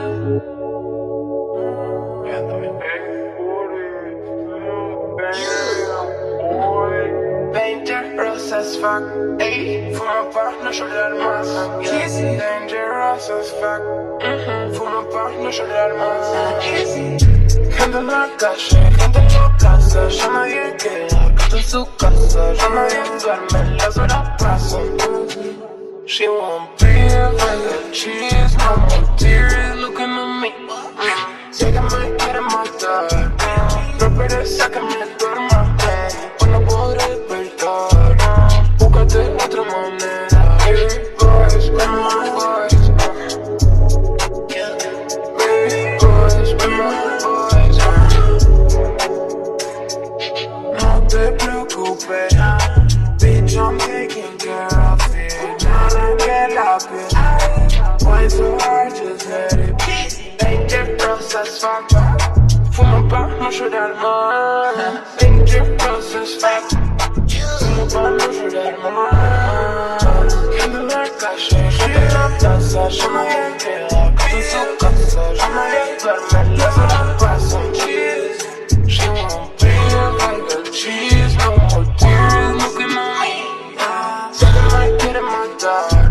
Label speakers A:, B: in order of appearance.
A: Dangerous as fuck, ayy. Fuma pa, no llorar más. Easy. Dangerous as fuck, fuma pa, no llorar más. Easy. Gente en la calle, gente en la casa. Ya nadie queda, gato en su casa. Ya nadie duerme, las horas pasan. She won't be like a cheese, no more tears looking at me. Sé que me quiere matar, no pereza que me duerma. Hoy no podré despertar, búscate otra manera. Baby boys, with my boys. Baby boys, with my boys. No te preocupes, bitch, I'm taking care of it. Nada que la piel, why so hard, just let it be. Dangerous as fuck, fuma pa, no llorar más. Dangerous as fuck, fuma pa, no llorar más. Gente en la calle, gente en la plaza. Ya nadie queda, gato en su casa. Ya nadie duerme, las horas pasan. She won't be like a cheese, no more tears looking at me. Sé que me quiere matar,